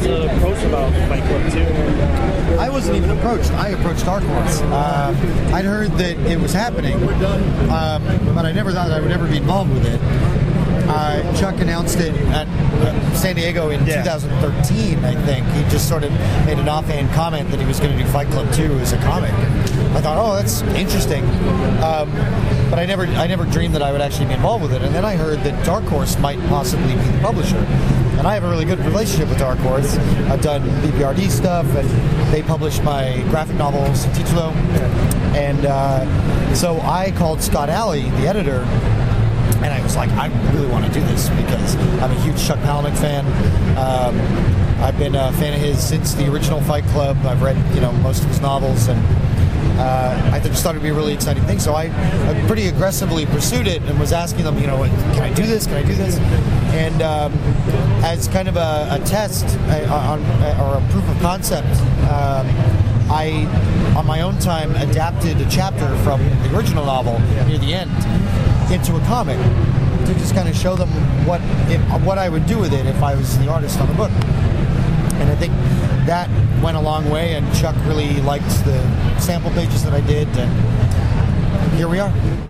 approached about Fight Club 2? I wasn't even approached. I approached Dark Horse. I'd heard that it was happening, but I never thought I would ever be involved with it. Chuck announced it at San Diego in 2013, I think. He just sort of made an offhand comment that he was going to do Fight Club 2 as a comic. I thought, oh, that's interesting. But I never dreamed that I would actually be involved with it. And then I heard that Dark Horse might possibly be the publisher. And I have a really good relationship with Dark Horse. I've done BPRD stuff, and they published my graphic novels, Titulo. And so I called Scott Alley, the editor, and I was like, I really want to do this because I'm a huge Chuck Palahniuk fan. I've been a fan of his since the original Fight Club. I've read, most of his novels, and I just thought it'd be a really exciting thing. So I pretty aggressively pursued it and was asking them, can I do this? Can I do this? And as kind of a test or a proof of concept, I, on my own time, adapted a chapter from the original novel near the end into a comic to just kind of show them what I would do with it if I was the artist on the book. And I think that went a long way, and Chuck really liked the sample pages that I did, and here we are.